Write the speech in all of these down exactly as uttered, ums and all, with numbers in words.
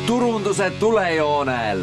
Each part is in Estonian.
turunduse tulejoonel.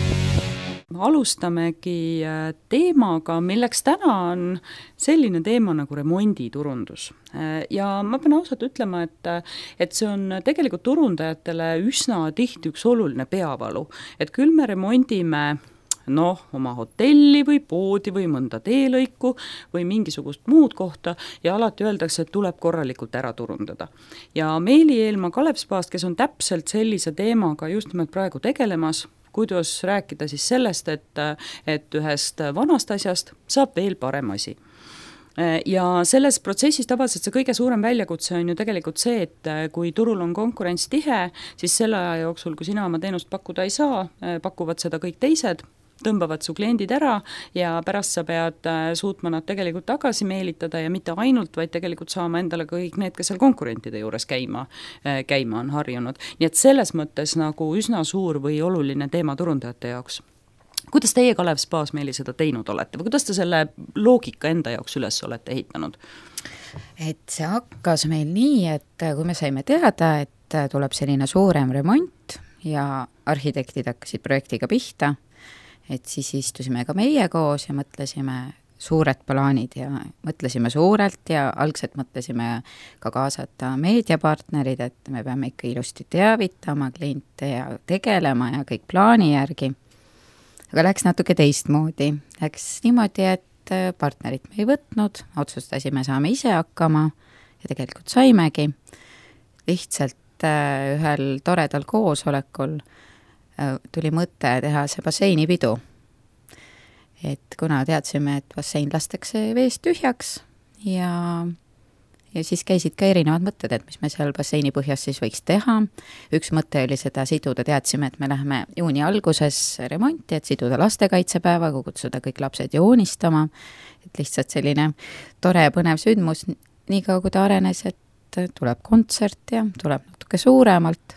Alustamegi teemaga, milleks täna on selline teema nagu remonditurundus. Ja ma pean ausalt ütlema, et, et see on tegelikult turundajatele üsna tihti üks oluline peavalu. Et küll me remondime noh, oma hotelli või poodi või mõnda teelõiku või mingisugust muud kohta ja alati öeldakse, et tuleb korralikult ära turundada. Ja Meeli Eelmaa Kalevspaast, kes on täpselt sellise teemaga just nimelt praegu tegelemas, kuidas rääkida siis sellest, et, et ühest vanast asjast saab veel parem asi. Ja selles protsessis tavaliselt see kõige suurem väljakutse on ju tegelikult see, et kui turul on konkurents tihe, siis selle aja jooksul, kui sina oma teenust pakkuda ei saa, pakuvad seda kõik teised, tõmbavad su kliendid ära ja pärast sa pead suutma nad tegelikult tagasi meelitada ja mitte ainult, vaid tegelikult saama endale kõik need, kes seal konkurentide juures käima, käima on harjunud. Nii et selles mõttes nagu üsna suur või oluline teema turundajate jaoks. Kuidas teie Kalevspaas Meeli seda teinud olete või kuidas te selle loogika enda jaoks üles olete ehitanud? Et see hakkas meil nii, et kui me saime teada, et tuleb selline suurem remont ja arhitektid hakkasid projektiga pihta, et siis istusime ka meie koos ja mõtlesime suured plaanid ja mõtlesime suurelt ja algselt mõtlesime ka kaasata meediapartnerid, et me peame ikka ilusti teavitama kliente ja tegelema ja kõik plaani järgi. Aga läks natuke teistmoodi. Läks niimoodi, et partnerit me ei võtnud, otsustasime, saame ise hakkama ja tegelikult saimegi. Lihtsalt ühel toredal koosolekul tuli mõte teha see basseinipidu. Et kuna teadsime, et bassein lastakse veest tühjaks ja, ja siis käisid ka erinevad mõtted, et mis me seal basseini põhjas siis võiks teha. Üks mõte oli seda siduda, teadsime, et me läheme juuni alguses remonti, et siduda lastekaitsepäevaga, kutsuda kõik lapsed joonistama. Et lihtsalt selline tore põnev sündmus, nii kaua kui ta arenes, et tuleb kontsert ja tuleb natuke suuremalt.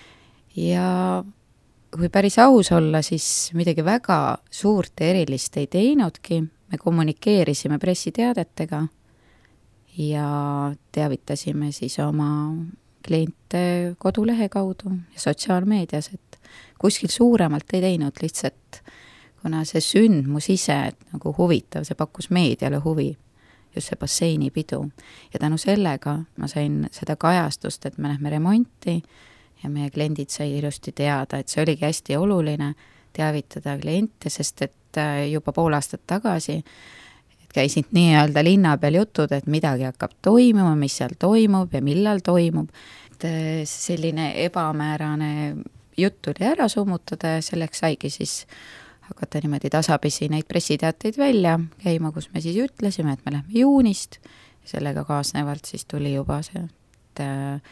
Ja kui päris aus olla, siis midagi väga suurt ja erilist ei teinudki. Me kommunikeerisime pressiteadetega ja teavitasime siis oma kliente kodulehe kaudu ja sotsiaalmeedias, et kuskil suuremalt ei teinud lihtsalt, kuna see sündmus ise, et nagu huvitav, see pakkus meediale huvi, just see basseinipidu. Ja tänu sellega ma sain seda kajastust, et me lähme remonti ja meie kliendid sai ilusti teada, et see oligi hästi oluline teavitada kliente, sest et juba pool aastat tagasi et käisid nii-öelda linna peal jutud, et midagi hakkab toimuma, mis seal toimub ja millal toimub. Et selline ebamäärane jutt tuli ära summutada ja selleks saigi siis hakata niimoodi tasapisi neid pressiteateid välja käima, kus me siis ütlesime, et me lähme juunist ja sellega kaasnevalt siis tuli juba see, et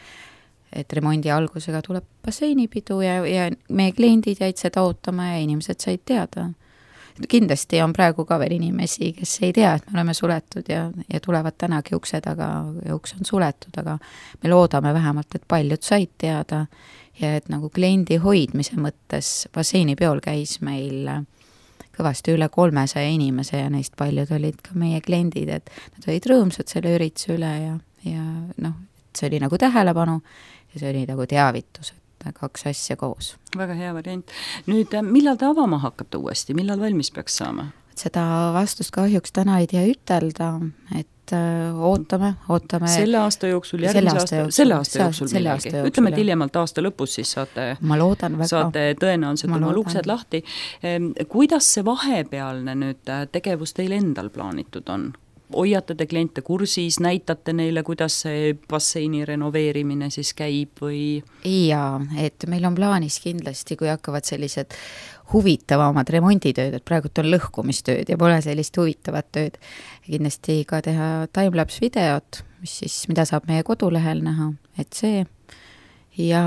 et remondi algusega tuleb basseinipidu ja, ja meie kliendid jäid seda ootama ja inimesed said teada. Kindlasti on praegu ka veel inimesi, kes ei tea, et me oleme suletud ja, ja tulevad tänagi ukse taga ja uks on suletud, aga me loodame vähemalt, et paljud said teada ja et nagu kliendi hoidmise mõttes basseinipeol käis meil kõvasti üle kolmesaja inimese ja neist paljud olid ka meie kliendid, et nad olid rõõmsad selle ürituse üle ja, ja noh, see oli nagu tähelepanu ja see oli nagu teavitus, et kaks asja koos. Väga hea variant. Nüüd, millal te avama hakkate uuesti? Millal valmis peaks saama? Seda vastust kahjuks täna ei tea ütelda, et ootame, ootame. Selle aasta jooksul, järgmise aasta, aasta, selle aasta jooksul selle aasta jooksul, ütleme, et hiljemalt aasta lõpus siis saate, ma loodan väga. Saate tõenäoliselt oma luksed lahti. Kuidas see vahepealne nüüd tegevus teil endal plaanitud on? Hoiate te kliente kursis, näitate neile, kuidas see basseini renoveerimine siis käib või? Jaa, et meil on plaanis kindlasti, kui hakkavad sellised huvitavamad remonditööd, et praegult on lõhkumistööd ja pole sellist huvitavat tööd. Kindlasti ka teha timelapse videot, mis siis, mida saab meie kodulehel näha, et see. Ja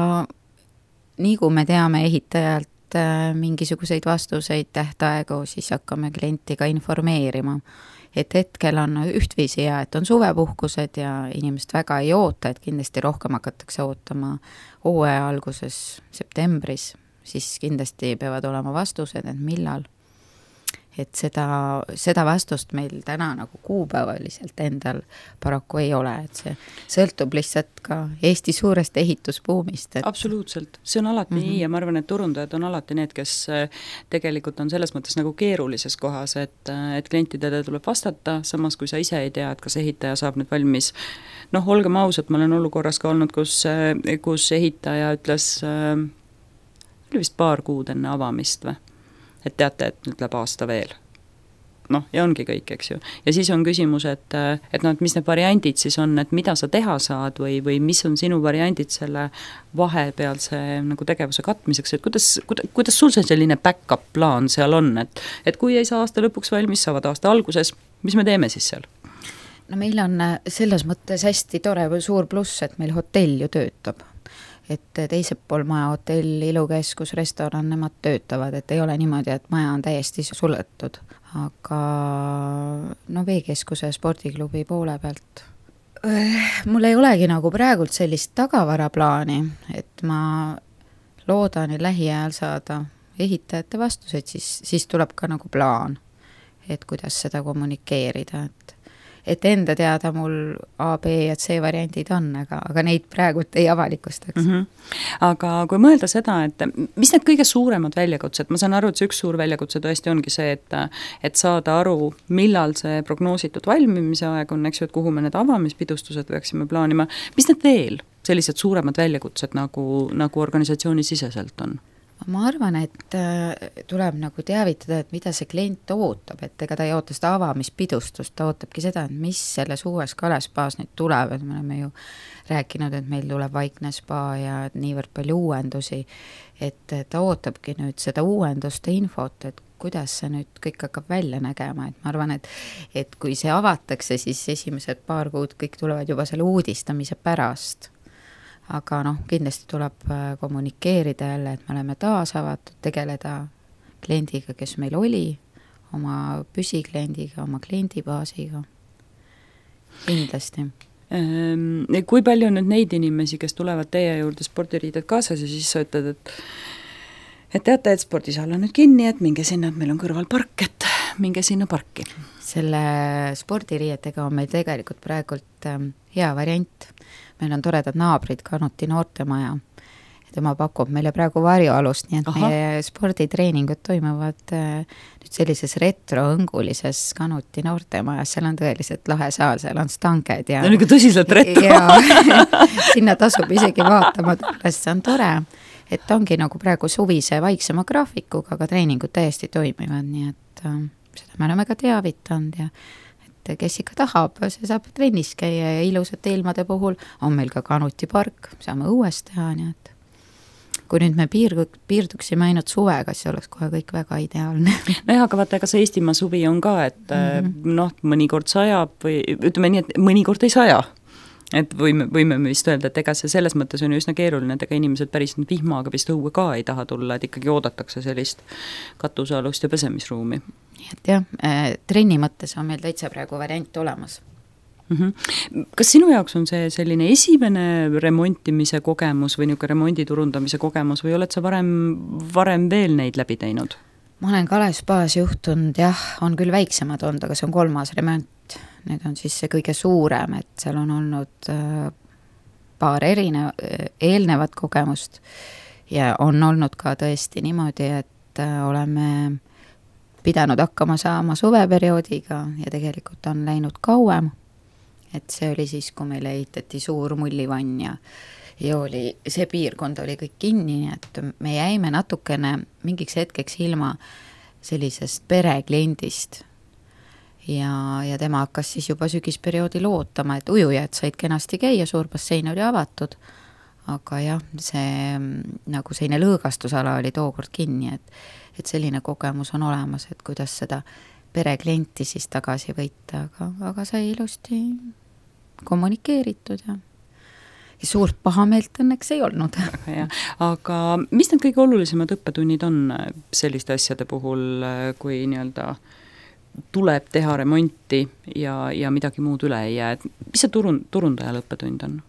nii kui me teame ehitajalt mingisuguseid vastuseid tähtaegu, siis hakkame klienti ka informeerima. Et hetkel on ühtviisi ja et on suvepuhkused ja inimest väga ei oota, et kindlasti rohkem hakatakse ootama hooaja alguses septembris, siis kindlasti peavad olema vastused, et millal. et seda, seda vastust meil täna nagu kuupäevaliselt endal paraku ei ole, et see sõltub lihtsalt ka Eesti suurest ehitusbuumist. Et... absoluutselt, see on alati mm -hmm. nii ja ma arvan, et turundajad on alati need, kes tegelikult on selles mõttes nagu keerulises kohas, et, et klientidele tuleb vastata, samas kui sa ise ei tea, et kas ehitaja saab nüüd valmis. Noh, olgem ausad, ma olen olukorras ka olnud, kus, kus ehitaja ütles, oli vist paar kuud enne avamist või? Et teate, et nüüd läheb aasta veel. Noh, ja ongi kõik, eks ju. Ja siis on küsimus, et, et, no, et mis need variandid siis on, et mida sa teha saad või, või mis on sinu variandid selle vahepealse nagu tegevuse katmiseks, et kuidas, kuidas, kuidas sul see selline back-up plaan seal on, et, et kui ei saa aasta lõpuks valmis, saavad aasta alguses, mis me teeme siis seal? No meil on selles mõttes hästi tore või suur pluss, et meil hotell ju töötab. Et teised pool maja hotell, ilukeskus, restoran, nemad töötavad, et ei ole niimoodi, et maja on täiesti suletud. Aga no veekeskuse spordiklubi poole pealt. Mul ei olegi nagu praegult sellist tagavaraplaani, et ma loodan lähiajal saada ehitajate vastused, siis, siis tuleb ka nagu plaan, et kuidas seda kommunikeerida, et et enda teada mul A, B ja C variandid on, aga, aga neid praegult ei avalikustaks. Mm -hmm. Aga kui mõelda seda, et mis need kõige suuremad väljakutsed, ma saan aru, et see üks suur väljakutse tõesti ongi see, et, et saada aru, millal see prognoositud valmimise aeg on, eks ju, et kuhu me need avamispidustused peaksime plaanima, mis need veel sellised suuremad väljakutsed nagu, nagu organisatsiooni siseselt on? Ma arvan, et tuleb nagu teavitada, et mida see klient ootab, et ega ta ei oota seda avamispidustust, ta ootabki seda, et mis selles uues kalespaas nüüd tuleb, et me oleme ju rääkinud, et meil tuleb vaikne spa ja niivõrd palju uuendusi, et ta ootabki nüüd seda uuenduste infot, et kuidas see nüüd kõik hakkab välja nägema, et ma arvan, et, et kui see avatakse, siis esimesed paar kuud kõik tulevad juba selle uudistamise pärast. Aga noh, kindlasti tuleb kommunikeerida jälle, et me oleme taas avatud, tegeleda kliendiga, kes meil oli, oma püsikliendiga, oma kliendibaasiga. Kindlasti. Kui palju on nüüd neid inimesi, kes tulevad teie juurde spordiriided kaasas ja siis sa ütled, et et teate, et spordisaal on nüüd kinni, et minge sinna, et meil on kõrval park, et minge sinna parki. Selle spordiriietega on meil tegelikult praegult hea variant. Meil on toredad naabrid, Kanuti noortemaja. Tema pakub meile praegu varjualust, nii et Aha. meie sporditreeningud toimuvad nüüd sellises retroõngulises Kanuti noortemajas. Seal on tõeliselt lahe saal, seal on stanged. Ja, see on nagu tõsiselt retro. Ja, sinna tasub isegi vaatama, see on tore. Et ongi nagu praegu suvise vaiksema graafikuga, aga treeningud täiesti toimivad, nii et äh, seda me oleme ka teavitanud ja kes ikka tahab, see saab trennis käia ja ilusate ilmade puhul on meil ka Kanuti park, saame õues teha, nii et kui nüüd me piir, piirduksime ainult suvega, siis oleks kohe kõik väga ideaalne. No jah, aga vaata, ega see Eestimaa suvi on ka, et mm -hmm. noh, mõnikord sajab või ütleme nii, et mõnikord ei saja. Et võime, võime vist öelda, et ega see selles mõttes on ju üsna keeruline, et ega inimesed päris vihmaga vist õue ka ei taha tulla, et ikkagi oodatakse sellist katusealust ja pesemisruumi. Et jah, trenni mõttes on meil täitsa praegu variant olemas. Mm-hmm. Kas sinu jaoks on see selline esimene remontimise kogemus või niisugune remondi turundamise kogemus või oled sa varem, varem veel neid läbi teinud? Ma olen Kalespaas juhtunud, jah, on küll väiksemad olnud, aga see on kolmas remont. Need on siis see kõige suurem, et seal on olnud paar erine, eelnevat kogemust ja on olnud ka tõesti niimoodi, et oleme pidanud hakkama saama suveperioodiga ja tegelikult on läinud kauem. Et see oli siis, kui meile ehitati suur mullivann ja, ja oli, see piirkond oli kõik kinni, et me jäime natukene mingiks hetkeks ilma sellisest perekliendist. Ja, ja tema hakkas siis juba sügisperioodil ootama, et ujujad said kenasti käia, suur bassein oli avatud, aga jah, see nagu selline lõõgastusala oli tookord kinni, et, et selline kogemus on olemas, et kuidas seda pereklienti siis tagasi võita, aga, aga sai ilusti kommunikeeritud ja, ja suurt pahameelt õnneks ei olnud. Ja, aga mis need kõige olulisemad õppetunnid on selliste asjade puhul, kui nii-öelda tuleb teha remonti ja, ja midagi muud üle ei jää, et mis see turun, turundajal õppetund on?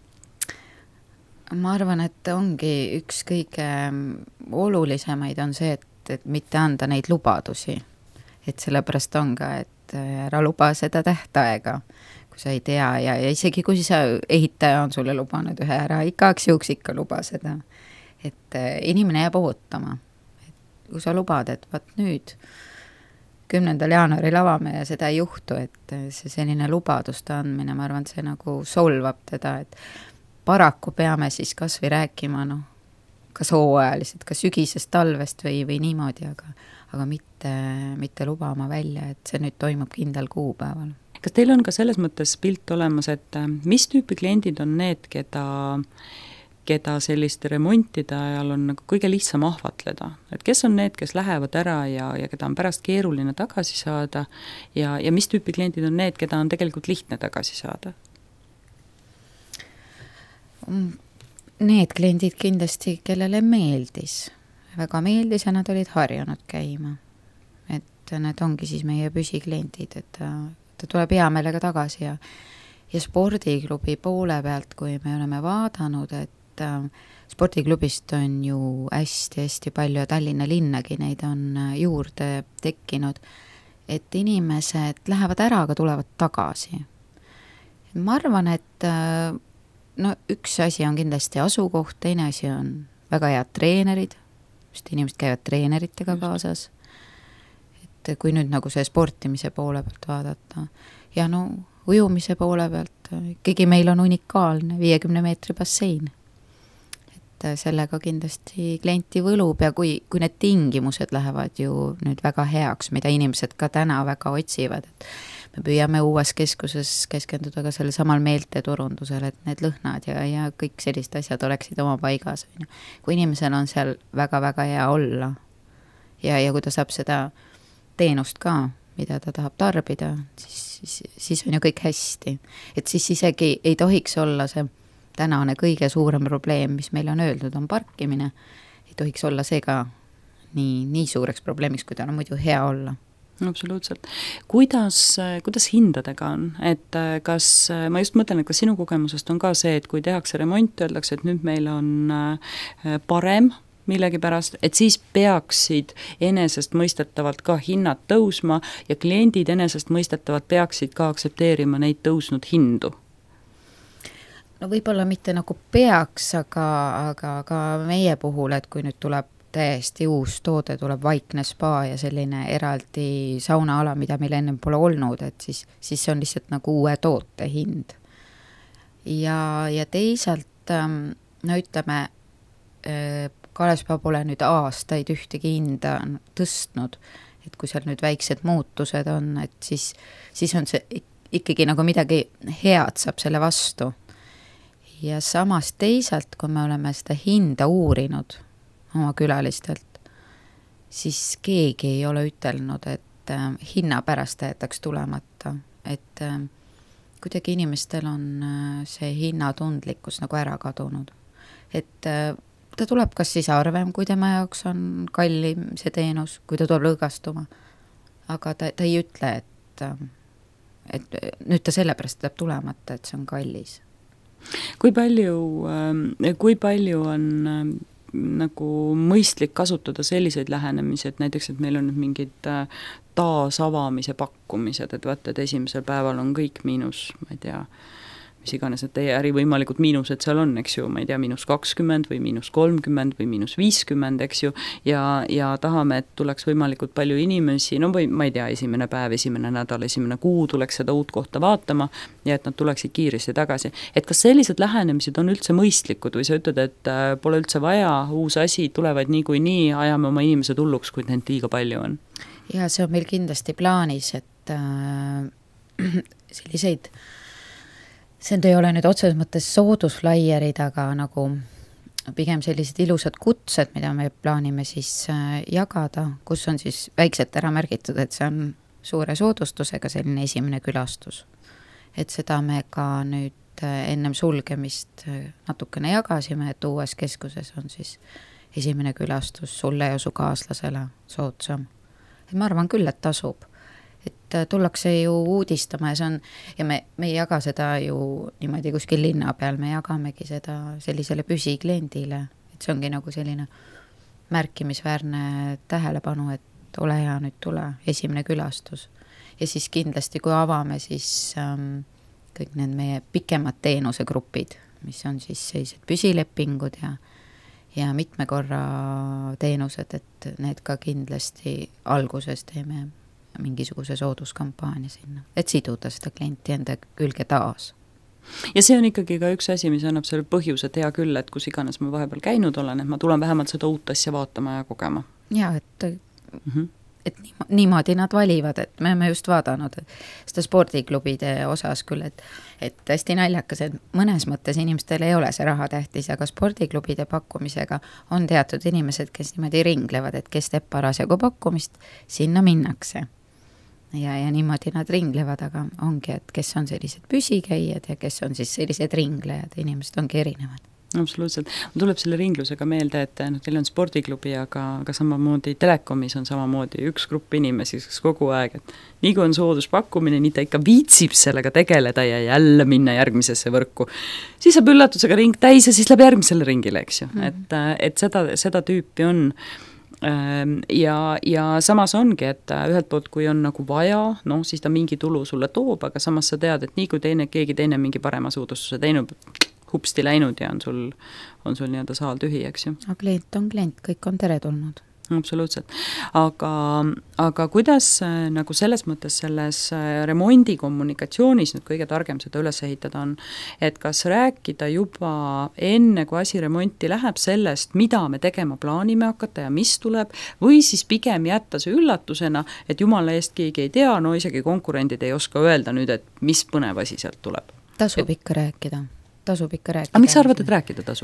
Ma arvan, et ongi üks kõige olulisemaid on see, et, et mitte anda neid lubadusi. et sellepärast on ka, et ära luba seda tähtaega, kui sa ei tea ja, ja isegi kui sa ehitaja on sulle lubanud ühe ära, igaks juhuks ikka luba seda, et inimene jääb ootama, et kui sa lubad, et vaat nüüd kümnendal jaanuaril avame ja seda ei juhtu, et see selline lubaduste andmine, ma arvan, et see nagu solvab teda, et paraku peame siis kas või rääkima, noh, kas hooajaliselt, ka sügisest talvest või, või niimoodi, aga, aga mitte, mitte lubama välja, et see nüüd toimub kindlal kuupäeval. Kas teil on ka selles mõttes pilt olemas, et mis tüüpi kliendid on need, keda keda selliste remontide ajal on nagu kõige lihtsam ahvatleda, et kes on need, kes lähevad ära ja, ja keda on pärast keeruline tagasi saada ja, ja mis tüüpi kliendid on need, keda on tegelikult lihtne tagasi saada? Need kliendid kindlasti, kellele meeldis, väga meeldis ja nad olid harjunud käima, et need ongi siis meie püsikliendid, et ta, ta tuleb hea meelega tagasi ja, ja spordiklubi poole pealt, kui me oleme vaadanud, et spordiklubist on ju hästi-hästi palju ja Tallinna linnagi neid on juurde tekkinud, et inimesed lähevad ära, aga tulevad tagasi. Ma arvan, et no üks asi on kindlasti asukoht, teine asi on väga head treenerid, sest inimesed käivad treeneritega kaasas, et kui nüüd nagu see sportimise poole pealt vaadata ja no ujumise poole pealt, ikkagi meil on unikaalne viiekümne meetri bassein. Sellega kindlasti klienti võlub ja kui, kui need tingimused lähevad ju nüüd väga heaks, mida inimesed ka täna väga otsivad, et me püüame uues keskuses keskenduda ka selle samal meelteturundusel, et need lõhnad ja, ja kõik sellised asjad oleksid oma paigas. Kui inimesel on seal väga-väga hea olla ja, ja kui ta saab seda teenust ka, mida ta tahab tarbida, siis, siis, siis on ju kõik hästi. Et siis isegi ei tohiks olla see tänane kõige suurem probleem, mis meil on öeldud, on parkimine. Ei tohiks olla see ka nii, nii suureks probleemiks, kui ta on muidu hea olla. Absoluutselt. Kuidas, kuidas hindadega on? Et kas, ma just mõtlen, et kas sinu kogemusest on ka see, et kui tehakse remont, öeldakse, et nüüd meil on parem millegi pärast, et siis peaksid enesest mõistetavalt ka hinnad tõusma ja kliendid enesest mõistetavalt peaksid ka aktsepteerima neid tõusnud hindu? No võib-olla mitte nagu peaks, aga, aga, aga meie puhul, et kui nüüd tuleb täiesti uus toode, tuleb vaikne spa ja selline eraldi saunaala, mida meil ennem pole olnud, et siis, siis on lihtsalt nagu uue toote hind. Ja, ja teisalt, no ütleme, Kalespa pole nüüd aastaid ühtegi hinda tõstnud, et kui seal nüüd väiksed muutused on, et siis, siis on see ikkagi nagu midagi head saab selle vastu. Ja samas teisalt, kui me oleme seda hinda uurinud oma külalistelt, siis keegi ei ole ütelnud, et äh, hinna pärast jäetaks tulemata. Et äh, kuidagi inimestel on äh, see hinnatundlikkus nagu ära kadunud. Et äh, ta tuleb kas siis arvem, kui tema jaoks on kallim see teenus, kui ta tuleb lõõgastuma. Aga ta, ta ei ütle, et, äh, et nüüd ta sellepärast tuleb tulemata, et see on kallis. Kui palju, kui palju on nagu mõistlik kasutada selliseid lähenemisi, et näiteks, et meil on nüüd mingid taasavamise pakkumised, et vaata, et esimesel päeval on kõik miinus, ma ei tea, mis iganes need teie ärivõimalikud miinused seal on, eks ju, ma ei tea, miinus kakskümmend või miinus kolmkümmend või miinus viiskümmend, eks ju, ja, ja tahame, et tuleks võimalikult palju inimesi, no või ma ei tea, esimene päev, esimene nädal, esimene kuu tuleks seda uut kohta vaatama ja et nad tuleksid kiiresti tagasi. Et kas sellised lähenemised on üldse mõistlikud või sa ütled, et pole üldse vaja, uus asi tulevad nii kui nii, ajame oma inimesed hulluks, kui neid liiga palju on? Ja see on meil kindlasti plaanis, et äh, selliseid see ei ole nüüd otseses mõttes soodusflaierid, aga nagu pigem sellised ilusad kutsed, mida me plaanime siis jagada, kus on siis väikselt ära märgitud, et see on suure soodustusega selline esimene külastus. Et seda me ka nüüd ennem sulgemist natukene jagasime, et uues keskuses on siis esimene külastus sulle ja su kaaslasele soodsam. Et ma arvan küll, et tasub. Et tullakse ju uudistama ja see on, ja me, me ei jaga seda ju niimoodi kuskil linna peal, me jagamegi seda sellisele püsikliendile, et see ongi nagu selline märkimisväärne tähelepanu, et et ole hea, nüüd tule, esimene külastus. Ja siis kindlasti, kui avame, siis ähm, kõik need meie pikemad teenusegrupid, mis on siis sellised püsilepingud ja, ja mitme korra teenused, et need ka kindlasti alguses teeme mingisuguse sooduskampaania sinna, et siduda seda klienti enda külge taas. Ja see on ikkagi ka üks asi, mis annab selle põhjuse, et hea küll, et kus iganes ma vahepeal käinud olen, et ma tulen vähemalt seda uut asja vaatama ja kogema. Ja, et, mm -hmm. et niimoodi nad valivad, et me oleme just vaadanud seda spordiklubide osas küll, et, et hästi naljakas, et mõnes mõttes inimestel ei ole see raha tähtis, aga spordiklubide pakkumisega on teatud inimesed, kes niimoodi ringlevad, et kes teeb parasjagu pakkumist, sinna minnakse. Ja, ja niimoodi nad ringlevad, aga ongi, et kes on sellised püsikäijad ja kes on siis sellised ringlejad, inimesed ongi erinevad. Absoluutselt. Mul tuleb selle ringlusega meelde, et no, teil on spordiklubi, aga, aga samamoodi Telekomis on samamoodi üks grupp inimesi, kes kogu aeg, et nii kui on sooduspakkumine, nii ta ikka viitsib sellega tegeleda ja jälle minna järgmisesse võrku. Siis saab üllatusega ring täis ja siis läheb järgmisele ringile, eks ju. Mm. Et, et seda, seda tüüpi on. Ja, ja samas ongi, et ühelt poolt, kui on nagu vaja, no siis ta mingi tulu sulle toob, aga samas sa tead, et nii kui teine, keegi teine mingi parema suudustuse teinud, hupsti läinud ja on sul, on sul nii-öelda saal tühi, eks ju. No, klient on klient, kõik on teretulnud. Absoluutselt. Aga, aga kuidas nagu selles mõttes selles remondi kommunikatsioonis nüüd kõige targem seda üles ehitada on, et kas rääkida juba enne, kui asi remonti läheb sellest, mida me tegema plaanime hakata ja mis tuleb, või siis pigem jätta see üllatusena, et jumala eest keegi ei tea, no isegi konkurendid ei oska öelda nüüd, et mis põnev asi sealt tuleb. Tasub ikka rääkida. Tasub ikka rääkida. Aga miks sa arvad, et rääkida tasub?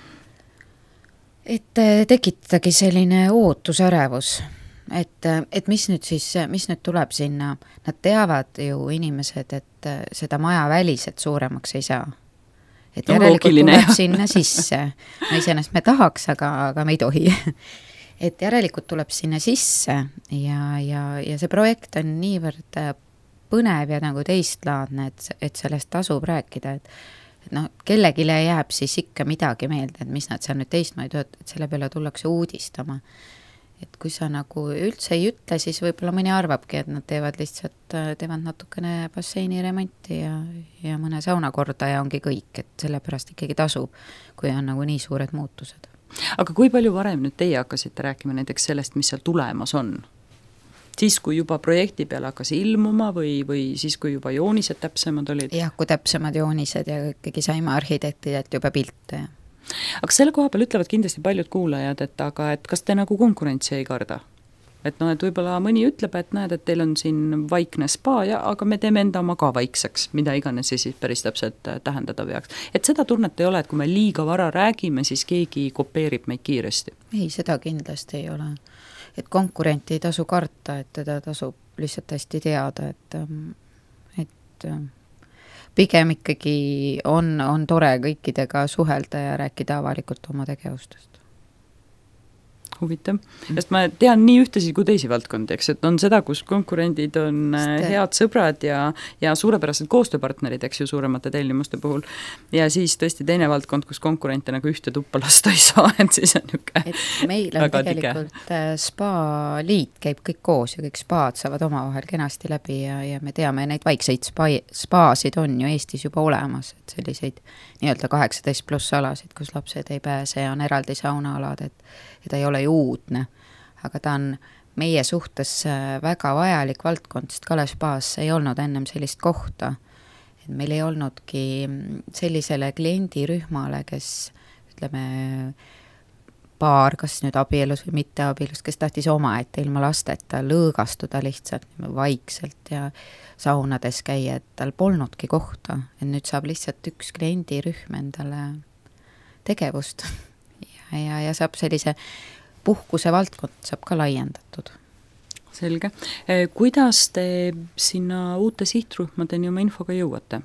Et tekitagi selline ootusärevus, et, et mis nüüd siis, mis nüüd tuleb sinna, nad teavad ju inimesed, et seda maja väliselt suuremaks ei saa. Et no, järelikult loogiline, tuleb jah. Sinna sisse. No iseenesest me tahaks, aga, aga me ei tohi. Et järelikult tuleb sinna sisse ja, ja, ja see projekt on niivõrd põnev ja nagu teistlaadne, et, et sellest tasub rääkida, et et noh, kellegile jääb siis ikka midagi meelde, et mis nad seal nüüd teistmoodi, et selle peale tullakse uudistama. Et kui sa nagu üldse ei ütle, siis võib-olla mõni arvabki, et nad teevad lihtsalt, teevad natukene basseini remonti ja, ja mõne sauna korda ja ongi kõik, et sellepärast ikkagi tasub, kui on nagu nii suured muutused. Aga kui palju varem nüüd teie hakkasite rääkima näiteks sellest, mis seal tulemas on? Siis, kui juba projekti peale hakkas ilmuma või, või siis, kui juba joonised täpsemad olid? Jah, kui täpsemad joonised ja ikkagi saime arhitektidelt juba pilte. Aga selle koha peal ütlevad kindlasti paljud kuulajad, et aga et kas te nagu konkurentsi ei karda? Et no, et võib-olla mõni ütleb, et näed, et teil on siin vaikne spa, ja, aga me teeme enda oma ka vaikseks, mida iganes siis päris täpselt tähendada peaks. Et seda tunnet ei ole, et kui me liiga vara räägime, siis keegi kopeerib meid kiiresti. Ei, seda kindlasti ei ole. Et konkurenti ei tasu karta, et teda tasub lihtsalt hästi teada, et, et pigem ikkagi on, on tore kõikidega suhelda ja rääkida avalikult oma tegevustest. Huvitav. Sest ma tean nii ühtesid kui teisi valdkondi, eks, et on seda, kus konkurendid on Ste... head sõbrad ja, ja suurepärased koostööpartnerid, eks ju, suuremate tellimuste puhul. Ja siis tõesti teine valdkond, kus konkurente nagu ühte tuppa lasta ei saa, et siis on niuke et meil on tegelikult tige. Spa-liit käib kõik koos ja kõik spaad saavad omavahel kenasti läbi ja, ja me teame, neid vaikseid spa, spaasid on ju Eestis juba olemas, et selliseid nii-öelda kaheksateist pluss alasid, kus lapsed ei pääse ja on eraldi saunaalad, et ja ta ei ole ju uudne, aga ta on meie suhtes väga vajalik valdkond, sest Kalev Spaas ei olnud ennem sellist kohta. Et meil ei olnudki sellisele kliendirühmale, kes ütleme paar, kas nüüd abielus või mitte abielus, kes tahtis oma, et ilma lasteta lõõgastuda lihtsalt vaikselt ja saunades käia, et tal polnudki kohta. Et nüüd saab lihtsalt üks kliendirühm endale tegevust ja, ja, ja saab sellise puhkuse valdkond saab ka laiendatud. Selge. Kuidas te sinna uute sihtrühmadeni oma infoga jõuate?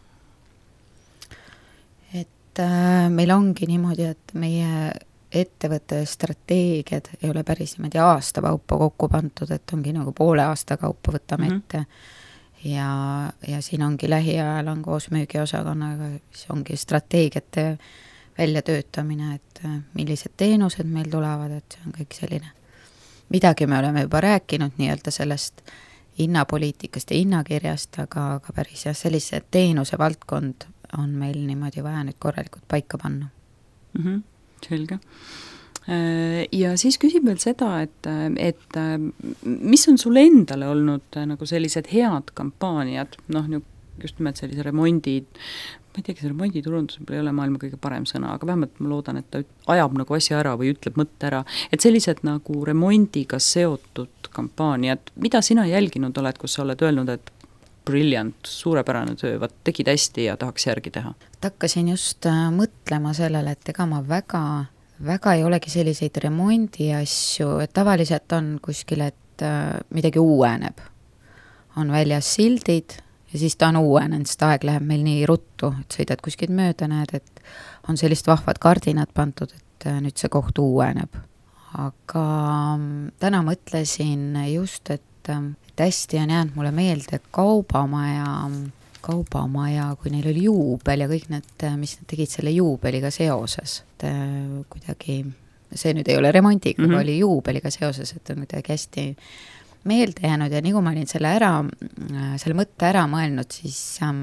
Et äh, meil ongi niimoodi, et meie ettevõtte strateegiad ei ole päris niimoodi aasta kaupa kokku pantud, et ongi nagu poole aasta kaupa võtame mm-hmm. ette ja, ja siin ongi lähiajal on koos müügiosakonnaga, siis ongi strateegiate väljatöötamine, et millised teenused meil tulevad, et see on kõik selline midagi me oleme juba rääkinud nii-öelda sellest hinnapoliitikast ja hinnakirjast, aga, aga päris jah, sellise teenuse valdkond on meil niimoodi vaja nüüd korralikult paika panna. Mm-hmm, selge. Ja siis küsib veel seda, et, et mis on sul endale olnud nagu sellised head kampaaniad, noh, just nimelt sellise remondi, ma ei tea, kas remonditurundus ei ole maailma kõige parem sõna, aga vähemalt ma loodan, et ta ajab nagu asja ära või ütleb mõtte ära, et sellised nagu remondiga seotud kampaaniad, mida sina jälginud oled, kus sa oled öelnud, et brilliant, suurepärane töö, vaat tegid hästi ja tahaks järgi teha? Hakkasin just mõtlema sellele, et ega ma väga, väga ei olegi selliseid remondi asju, et tavaliselt on kuskil, et midagi uueneb. On väljas sildid ja siis ta on uuenenud, sest aeg läheb meil nii ruttu, et sõidad kuskilt mööda, näed, et on sellist vahvad kardinad pandud, et nüüd see koht uueneb. Aga täna mõtlesin just, et, et hästi on jäänud mulle meelde kaubamaja, kaubamaja, kui neil oli juubel ja kõik need, mis nad tegid selle juubeliga seoses. Et kuidagi, see nüüd ei ole remondiga, mm-hmm. oli juubeliga seoses, et on kuidagi hästi meelde jäänud ja nii kui ma olin selle ära, selle mõtte ära mõelnud, siis ähm,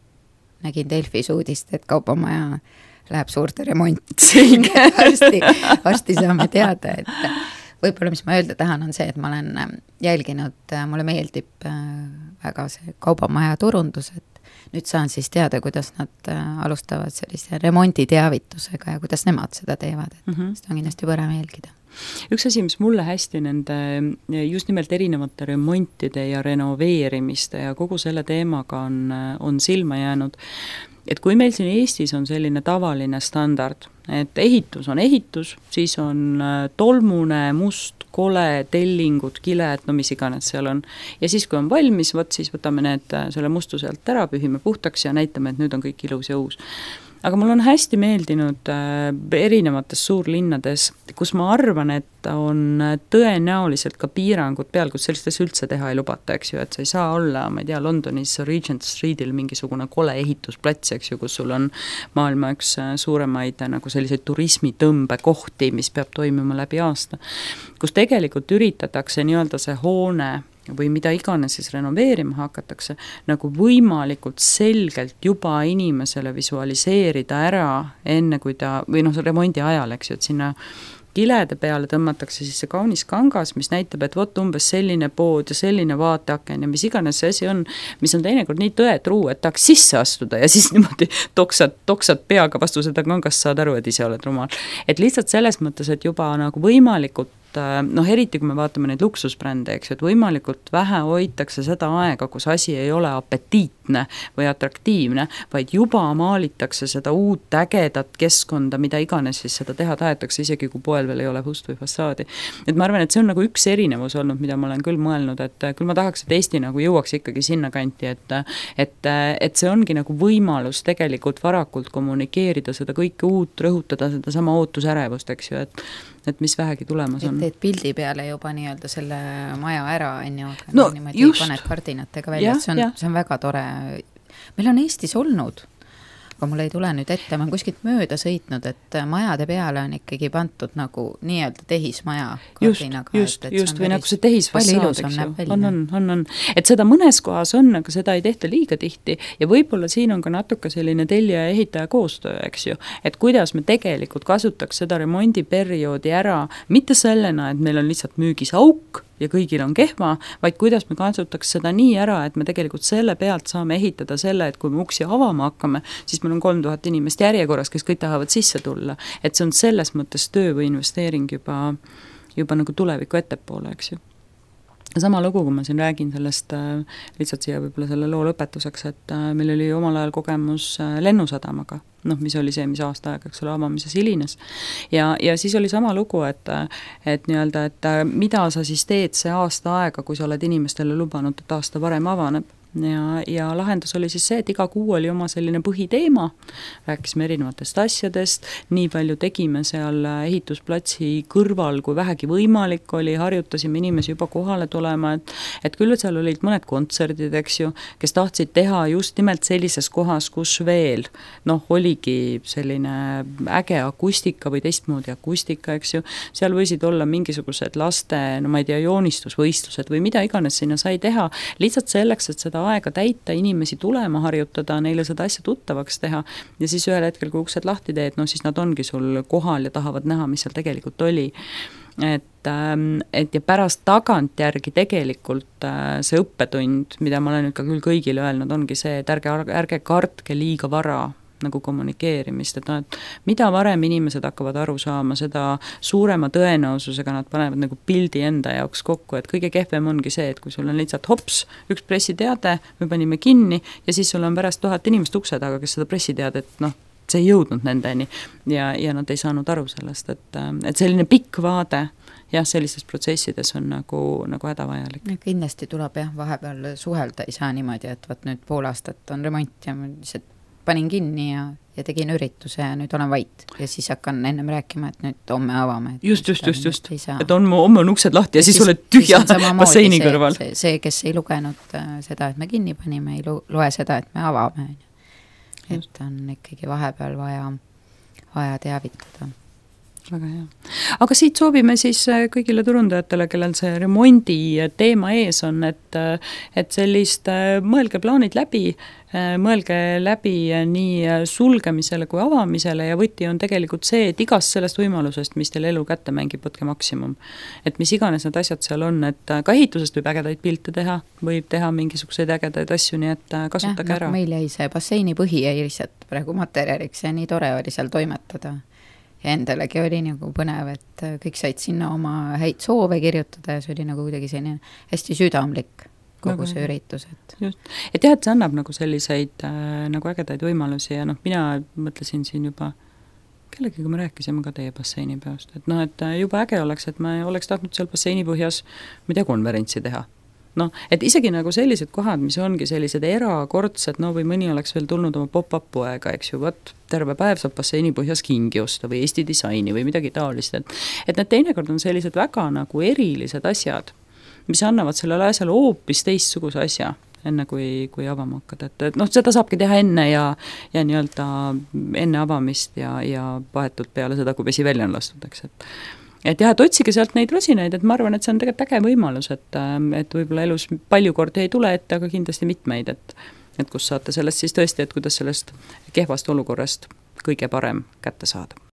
nägin Delfis uudist, et kaubamaja läheb suurte remonti. varsti, varsti saame teada, et võib-olla mis ma öelda tahan on see, et ma olen jälginud, mulle meeldib väga see kaubamaja turundus, et nüüd saan siis teada, kuidas nad alustavad sellise remondi teavitusega ja kuidas nemad seda teevad, et mm-hmm. seda on kindlasti põrem jälgida. Üks asi, mis mulle hästi nende just nimelt erinevate remontide ja renoveerimiste ja kogu selle teemaga on, on silma jäänud, et kui meil siin Eestis on selline tavaline standard, et ehitus on ehitus, siis on tolmune, must, kole, tellingud, kiled, no mis iganes seal on. Ja siis, kui on valmis, võt, siis võtame need selle mustuselt ära, pühime puhtaks ja näitame, et nüüd on kõik ilus ja uus. Aga mul on hästi meeldinud äh, erinevates suurlinnades, kus ma arvan, et on tõenäoliselt ka piirangud peal, kus sellistes üldse teha ei lubata, eks ju, et sa ei saa olla, ma ei tea, Londonis Regent Streetil mingisugune kole ehitusplats, eks ju, kus sul on maailma üks suuremaid nagu selliseid turismitõmbekohti, mis peab toimima läbi aasta, kus tegelikult üritatakse nii-öelda see hoone või mida iganes siis renoveerima hakatakse, nagu võimalikult selgelt juba inimesele visualiseerida ära enne kui ta, või noh, remondi ajal, eks ju, et sinna kilede peale tõmmatakse siis see kaunis kangas, mis näitab, et vot umbes selline pood ja selline vaateaken ja mis iganes see asi on, mis on teinekord nii tõetruu, et tahaks sisse astuda ja siis niimoodi toksad, toksad peaga vastu seda kangast, saad aru, et ise oled rumal. Et lihtsalt selles mõttes, et juba nagu võimalikult noh, eriti kui me vaatame neid luksusbrände, eks ju, et võimalikult vähe hoitakse seda aega, kus asi ei ole apetiitne või atraktiivne, vaid juba maalitakse seda uut ägedat keskkonda, mida iganes siis seda teha tahetakse, isegi kui poel veel ei ole hust või fassaadi. Et ma arvan, et see on nagu üks erinevus olnud, mida ma olen küll mõelnud, et küll ma tahaks, et Eesti nagu jõuaks ikkagi sinna kanti, et, et, et see ongi nagu võimalus tegelikult varakult kommunikeerida seda kõike uut, rõhutada seda sama ootusärevust, eks ju, et et mis vähegi tulemas on. Et teed pildi peale juba nii-öelda selle maja ära, on ju, no, niimoodi just. Paned kardinatega välja, ja, see, on, see on väga tore. Meil on Eestis olnud, aga mul ei tule nüüd ette, ma olen kuskilt mööda sõitnud, et majade peale on ikkagi pantud nagu nii-öelda tehismaja kardinaga. Just, just, just või nagu see tehisfassaad, eks ju. On, on, on, on. Et seda mõnes kohas on, aga seda ei tehta liiga tihti ja võib-olla siin on ka natuke selline tellija ja ehitaja koostöö, eks ju. Et kuidas me tegelikult kasutaks seda remondiperioodi ära, mitte sellena, et meil on lihtsalt müügis auk, ja kõigil on kehva, vaid kuidas me kasutaks seda nii ära, et me tegelikult selle pealt saame ehitada selle, et kui me uksi avama hakkame, siis meil on kolm tuhat inimest järjekorras, kes kõik tahavad sisse tulla. Et see on selles mõttes töö või investeering juba, juba nagu tuleviku ettepoole, eks ju. Sama lugu, kui ma siin räägin sellest, lihtsalt siia võib-olla selle loo lõpetuseks, et meil oli omal ajal kogemus lennusadamaga, noh, mis oli see, mis aasta aega, eks ole, avamises hilines. Ja, ja siis oli sama lugu, et, et nii-öelda, et mida sa siis teed see aasta aega, kui sa oled inimestele lubanud, et aasta varem avaneb. ja, ja lahendus oli siis see, et iga kuu oli oma selline põhiteema, rääkisime erinevatest asjadest, nii palju tegime seal ehitusplatsi kõrval, kui vähegi võimalik oli, harjutasime inimesi juba kohale tulema, et, et küll seal olid mõned kontserdid, eks ju, kes tahtsid teha just nimelt sellises kohas, kus veel, noh, oligi selline äge akustika või teistmoodi akustika, eks ju, seal võisid olla mingisugused laste, no ma ei tea, joonistusvõistlused või mida iganes sinna sai teha, lihtsalt selleks, et seda aega täita, inimesi tulema harjutada, neile seda asja tuttavaks teha ja siis ühel hetkel, kui uksed lahti teed, no siis nad ongi sul kohal ja tahavad näha, mis seal tegelikult oli. Et, et ja pärast tagantjärgi tegelikult see õppetund, mida ma olen nüüd ka küll kõigile öelnud, ongi see, et ärge, ärge kartke liiga vara nagu kommunikeerimist, et noh, et mida varem inimesed hakkavad aru saama, seda suurema tõenäosusega nad panevad nagu pildi enda jaoks kokku, et kõige kehvem ongi see, et kui sul on lihtsalt hops, üks pressiteade, me panime kinni ja siis sul on pärast tuhat inimest ukse taga, kes seda pressiteadet, noh, see ei jõudnud nendeni ja, ja nad ei saanud aru sellest, et, et selline pikk vaade jah, sellistes protsessides on nagu, nagu hädavajalik. Kindlasti tuleb jah, vahepeal suhelda, ei saa niimoodi, et võt nüüd pool aastat on remont ja lihtsalt panin kinni ja, ja tegin ürituse ja nüüd olen vait. Ja siis hakkan ennem rääkima, et nüüd homme avame. Et just, just, just, just. Et on, homme on uksed lahti ja, ja siis, siis oled tühja basseini see, kõrval. See, see, kes ei lugenud seda, et me kinni panime, ei loe seda, et me avame. Et on ikkagi vahepeal vaja, vaja teavitada. Väga hea. Aga siit soovime siis kõigile turundajatele, kellel see remondi teema ees on, et, et sellist mõelge plaanid läbi, mõelge läbi nii sulgemisele kui avamisele ja võti on tegelikult see, et igast sellest võimalusest, mis teil elu kätte mängib, võtke maksimum. Et mis iganes need asjad seal on, et ka ehitusest võib ägedaid pilte teha, võib teha mingisuguseid ägedaid asju, nii et kasutage ja, ära. Meil jäi see basseini põhi jäi lihtsalt praegu materjaliks ja nii tore oli seal toimetada. Ja endalegi oli nagu põnev, et kõik said sinna oma häid soove kirjutada ja see oli nagu kuidagi selline hästi südamlik kogu see üritus. Et, just. et jah, et see annab nagu selliseid äh, nagu ägedaid võimalusi ja noh, mina mõtlesin siin juba, kellegiga me rääkisime ka teie basseini peost, et noh, et juba äge oleks, et ma oleks tahtnud seal basseini põhjas, ma ei tea, konverentsi teha. noh, et isegi nagu sellised kohad, mis ongi sellised erakordsed, no või mõni oleks veel tulnud oma pop-upu aega, eks ju, võt, terve päev saab basseini põhjas kingi osta või Eesti disaini või midagi taolist, et, et need teinekord on sellised väga nagu erilised asjad, mis annavad sellele asjale hoopis teistsuguse asja, enne kui, kui avama hakkad, et, et noh, seda saabki teha enne ja, ja nii-öelda enne avamist ja, ja vahetult peale seda, kui vesi välja on lastud, eks, et et jah, et otsige sealt neid rosinaid, et ma arvan, et see on tegelikult äge võimalus, et, et võib-olla elus palju kordi ei tule ette, aga kindlasti mitmeid, et, et kus saate sellest siis tõesti, et kuidas sellest kehvast olukorrast kõige parem kätte saada.